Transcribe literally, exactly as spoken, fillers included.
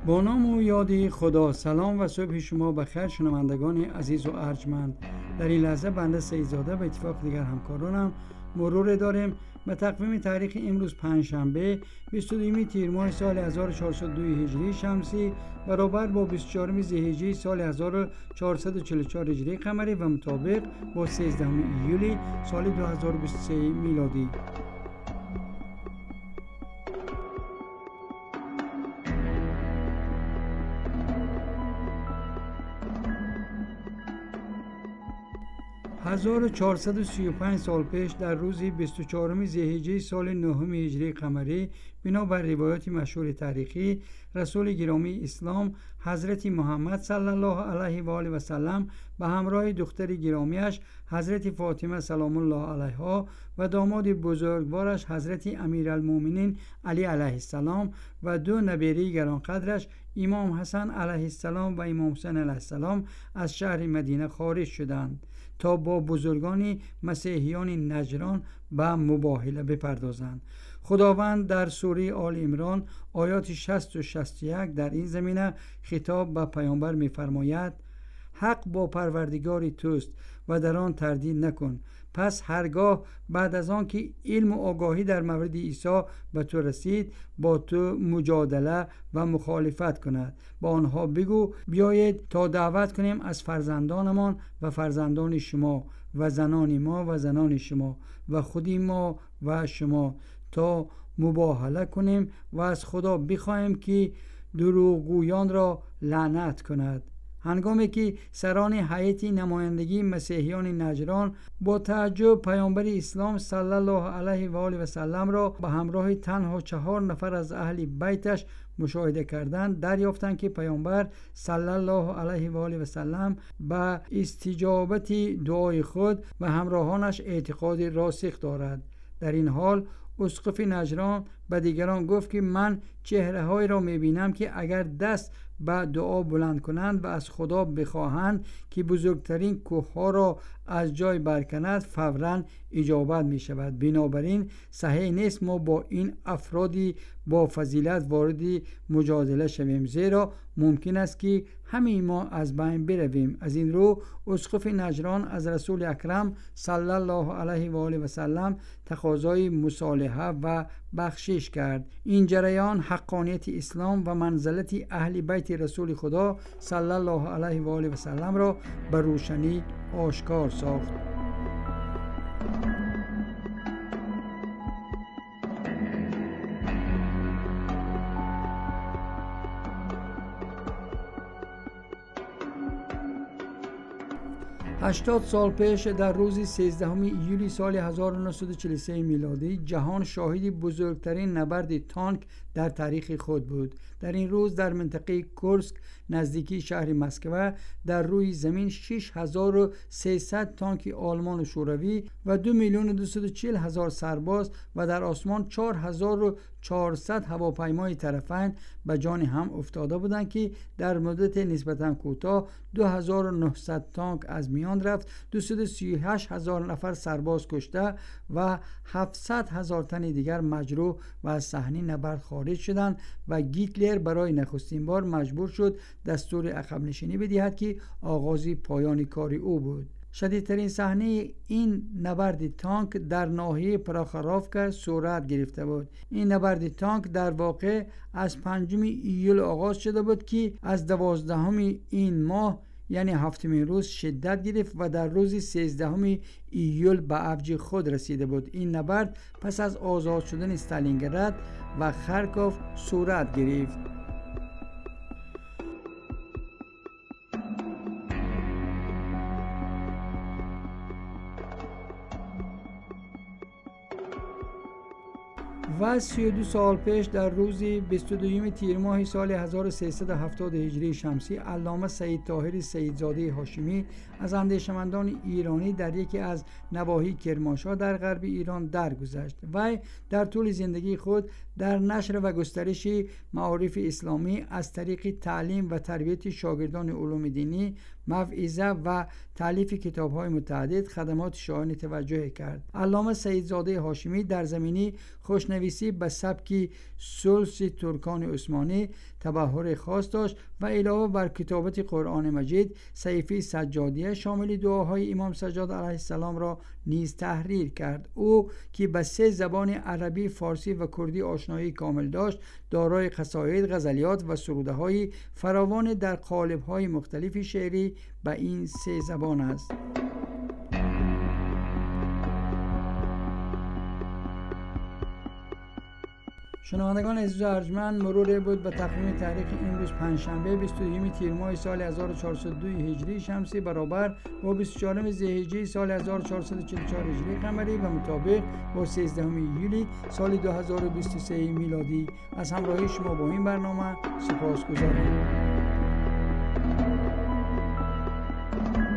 با نام و یاد خدا. سلام و صبح شما بخیر شنوندگان عزیز و ارجمند. در این لحظه بنده سیدزاده به اتفاق دیگر همکارانم مرور داریم به تقویم تاریخ امروز پنجشنبه بیست و دو تیر ماه سال هزار و چهارصد و دو هجری شمسی برابر با بیست و چهار ذی‌حجه سال هزار و چهارصد و چهل و چهار هجری قمری و مطابق با سیزده ایولی سال دو هزار و بیست و سه میلادی. هزار و چهارصد و سی و پنج سال پیش در روز بیست و چهارم ذی‌حجه سال نهم هجری قمری بنابر روایات مشهور تاریخی رسول گرامی اسلام حضرت محمد صلی الله علیه و آله و سلم به همراه دختر گرامیش حضرت فاطمه سلام الله علیها و داماد بزرگوارش حضرت امیرالمومنین علی علیه السلام و دو نبیره گرانقدرش امام حسن علیه السلام و امام حسین علیه السلام از شهر مدینه خارج شدند تا با بزرگان مسیحیان نجران به مباهله بپردازند. خداوند در سوره آل عمران آیات شصت و شصت و یک در این زمینه خطاب به پیامبر می‌فرماید: حق با پروردگار توست و در آن تردید نکن. پس هرگاه بعد از آن که علم و آگاهی در مورد عیسی به تو رسید با تو مجادله و مخالفت کند، با آنها بگو بیایید تا دعوت کنیم از فرزندانمان و فرزندان شما و زنان ما و زنان شما و خودی ما و شما تا مباهله کنیم و از خدا بخواهیم که دروغگویان را لعنت کند. هنگامی که سران هیئت نمایندگی مسیحیان نجران با تعجب پیامبر اسلام صلی الله علیه و آله و سلم را به همراه تنها چهار نفر از اهل بیتش مشاهده کردند، دریافتند که پیامبر صلی الله علیه و آله و سلم به استجابت دعای خود و همراهانش اعتقاد راسخ دارد. در این حال اسقف نجران به دیگران گفت که من چهره های را میبینم که اگر دست به دعا بلند کنند و از خدا بخواهند که بزرگترین کوه ها را از جای برکند فوراً اجابت می شود. بنابراین صحیح نیست ما با این افرادی با فضیلت وارد مجادله شویم، زیرا ممکن است که همه ما از بین برویم. از این رو اسقف نجران از رسول اکرم صلی الله علیه و آله و سلم تقاضای مصالحه و بخشش کرد. این جریان حقانیت اسلام و منزلت اهل بیت رسول خدا صلی الله علیه و آله و سلم را به روشنی آشکار ساخت. هشتاد سال پیش در روز سیزدهم ایولی سال هزار و نهصد و چهل و سه میلادی جهان شاهد بزرگترین نبرد تانک در تاریخ خود بود. در این روز در منطقه کورسک نزدیکی شهر مسکو در روی زمین شش هزار و سیصد تانک آلمان و شوروی و دو میلیون و دویست و چهل هزار سرباز و در آسمان چهار هزار و چهارصد هواپیمای طرفین به جان هم افتاده بودند که در مدت نسبتاً کوتاه دو هزار و نهصد تانک از میان رفت، دویست و سی و هشت هزار نفر سرباز کشته و هفتصد هزار تن دیگر مجروح و از صحنه نبرد خارج شدند و هیتلر برای نخستین بار مجبور شد دستور عقب نشینی بدهد که آغاز پایان کار او بود. شدیدترین صحنه این نبرد تانک در ناحیه پراخاروفکا صورت گرفته بود. این نبرد تانک در واقع از پنجم ایول آغاز شده بود که از دوازدهم این ماه یعنی هفتمین روز شدت گرفت و در روز سیزدهم ایول به اوج خود رسیده بود. این نبرد پس از آزاد شدن استالینگراد و خارکوف صورت گرفت. و سی و دو سال پیش در روز بیست و دو تیر ماه سال هزار و سیصد و هفتاد هجری شمسی علامه سید طاهر سیدزاده هاشمی از اندیشمندان ایرانی در یکی از نواحی کرمانشاه در غرب ایران درگذشت. وی در طول زندگی خود در نشر و گسترش معارف اسلامی از طریق تعلیم و تربیت شاگردان علوم دینی، موعظه و تالیف کتاب‌های متعدد خدمات شایان توجه کرد. علامه سیدزاده هاشمی در زمینه خوشنویسی به سبک ثلث ترکان عثمانی، تبحر خاص داشت و علاوه بر کتابت قرآن مجید، صحیفه سجادیه شامل دعاهای امام سجاد علیه السلام را نیز تحریر کرد. او که به سه زبان عربی، فارسی و کردی آشنایی کامل داشت، دارای قصاید، غزلیات و سروده های فراوان در قالب های مختلف شعری به این سه زبان است. شنوندگان عزیز و ارجمند، مرور بود به تقویم تاریخ امروز پنجشنبه بیست و دو تیر ماه سال هزار و چهارصد و دو هجری شمسی برابر با بیست و چهارم ذی‌حجه سال هزار و چهارصد و چهل و چهار هجری قمری و مطابق با سیزدهم یولی سال دو هزار و بیست و سه میلادی. از همراهی شما با این برنامه سپاسگزارم.